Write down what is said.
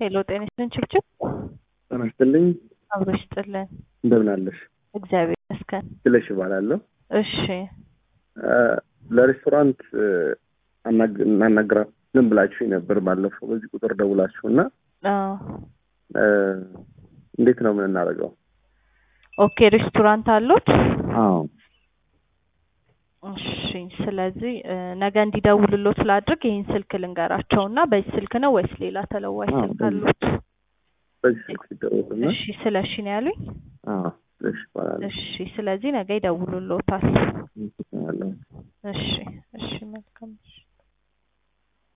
ሄሎ ጤና ይስጥልኝ ችብችብ ተመስልኝ አብሮሽ ጥለን እንደምን አለሽ? እግዚአብሔር ይመስገን። ስለሽ ይባላለሁ። እሺ ለሬስቶራንት እናናግራ ምን ብላችሁ ነበር ባለፈው በዚህ ቁጥር ደውላችሁና እንዴት ነው ምን እናደርገው? ኦኬ ሬስቶራንት አሉት? አዎ። እሺ ስለዚህ ነገ እንዲደውልሎት ላድርግ ይሄን ስልክ ልንገራቸውና በዚህ ስልክ ነው ወይስ ሌላ ተለዋጭ ስልክ አሉት? በዚህ ስልክ ይደውሉና እሺ ስለሺ ነው ያሉኝ? አዎ ስለሺ ይባላል። እሺ ስለዚህ ነገ ይደውልሎታል። እሺ እሺ እሺ መልካም